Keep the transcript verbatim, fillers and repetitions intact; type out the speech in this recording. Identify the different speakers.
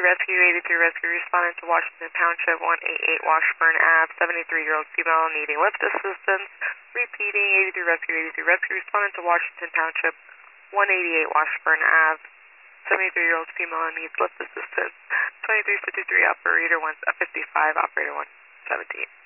Speaker 1: Rescue, eighty-three Rescue, responding to Washington Township, one eighty-eight Washburn Ave, seventy-three-year-old female needing lift assistance. Repeating, eighty-three Rescue, eighty-three Rescue, responding to Washington Township, one eighty-eight Washburn Ave, seventy-three-year-old female needs lift assistance. twenty-three fifty-three, operator one fifty-five, operator one seventeen.